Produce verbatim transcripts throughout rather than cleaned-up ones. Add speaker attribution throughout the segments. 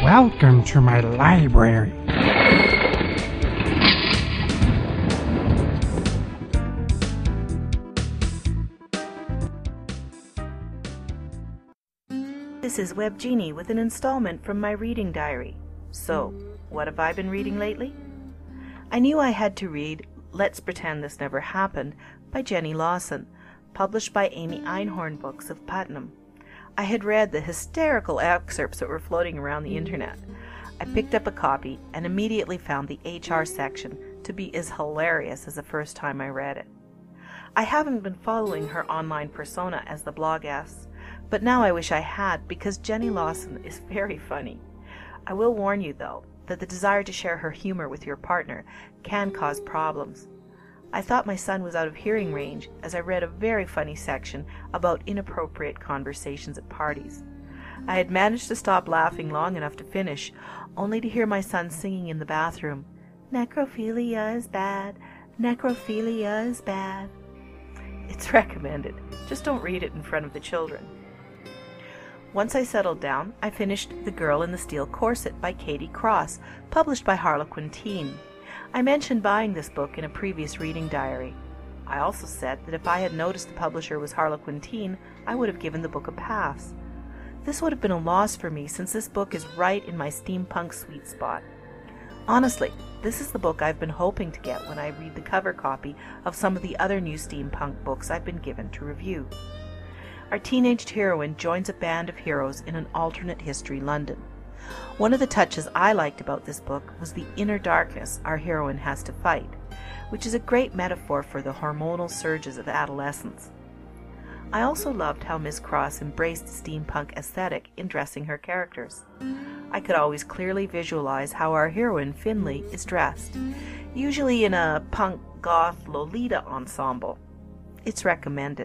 Speaker 1: Welcome to my library.
Speaker 2: This is Web Genie with an installment from my reading diary. So, what have I been reading lately? I knew I had to read Let's Pretend This Never Happened by Jenny Lawson, published by Amy Einhorn Books of Putnam. I had read the hysterical excerpts that were floating around the internet. I picked up a copy and immediately found the H R section to be as hilarious as the first time I read it. I haven't been following her online persona, as the blog asks, but now I wish I had, because Jenny Lawson is very funny. I will warn you, though, that the desire to share her humor with your partner can cause problems. I thought my son was out of hearing range as I read a very funny section about inappropriate conversations at parties. I had managed to stop laughing long enough to finish, only to hear my son singing in the bathroom, "Necrophilia is bad, necrophilia is bad." It's recommended. Just don't read it in front of the children. Once I settled down, I finished The Girl in the Steel Corset by Katie Cross, published by Harlequin Teen. I mentioned buying this book in a previous reading diary. I also said that if I had noticed the publisher was Harlequin Teen, I would have given the book a pass. This would have been a loss for me, since this book is right in my steampunk sweet spot. Honestly, this is the book I've been hoping to get when I read the cover copy of some of the other new steampunk books I've been given to review. Our teenaged heroine joins a band of heroes in an alternate history London. One of the touches I liked about this book was the inner darkness our heroine has to fight, which is a great metaphor for the hormonal surges of adolescence. I also loved how Miss Cross embraced the steampunk aesthetic in dressing her characters. I could always clearly visualize how our heroine, Finley, is dressed, usually in a punk goth Lolita ensemble. It's recommended.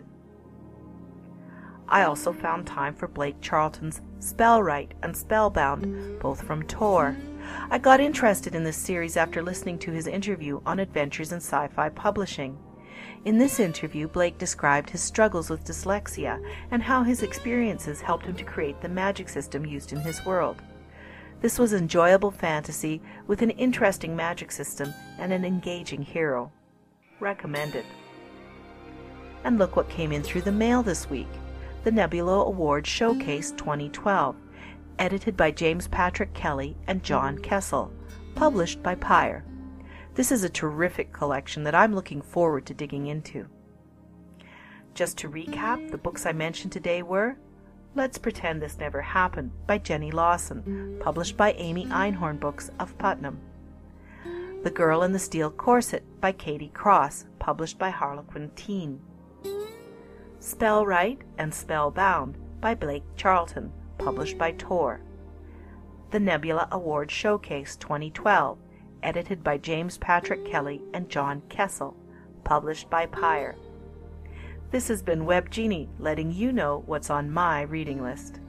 Speaker 2: I also found time for Blake Charlton's Spellwright and Spellbound, both from Tor. I got interested in this series after listening to his interview on Adventures in Sci-Fi Publishing. In this interview, Blake described his struggles with dyslexia and how his experiences helped him to create the magic system used in his world. This was enjoyable fantasy with an interesting magic system and an engaging hero. Recommended. And look what came in through the mail this week. The Nebula Award Showcase twenty twelve, edited by James Patrick Kelly and John Kessel, published by Pyre. This is a terrific collection that I'm looking forward to digging into. Just to recap, the books I mentioned today were Let's Pretend This Never Happened by Jenny Lawson, published by Amy Einhorn Books of Putnam. The Girl in the Steel Corset by Katie Cross, published by Harlequin Teen. Spellwright and Spellbound by Blake Charlton, published by Tor. The Nebula Award Showcase twenty twelve, edited by James Patrick Kelly and John Kessel, published by Pyre. This has been Web Genie, letting you know what's on my reading list.